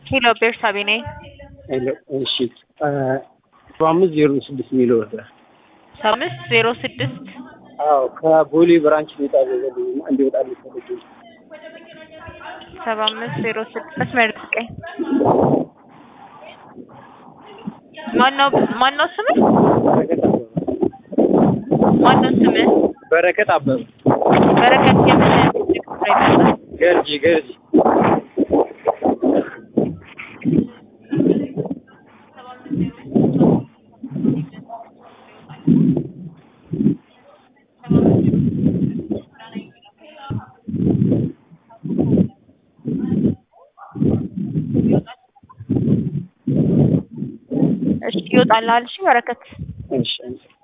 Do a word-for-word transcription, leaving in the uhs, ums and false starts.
ኪሎ ቤርሳቤ ነኝ። ሄሎ እሺ አምስት ዜሮ ስድስት ሚል ወርደ አምስት ዜሮ ስድስት አዎ ከቦሌ ብራንች ሊወጣ ዘገልኝ እንዲወጣ ሊፈልግ ሰባ አምስት ዜሮ ስድስት መስመር ጥቅኝ ማነው ማነው ስምህ? ማነው ስምህ? በረከት አበበ። በረከት የምን ገርጂ ገርጂ እሺ ይወጣልሃል። እሺ በረከት እሺ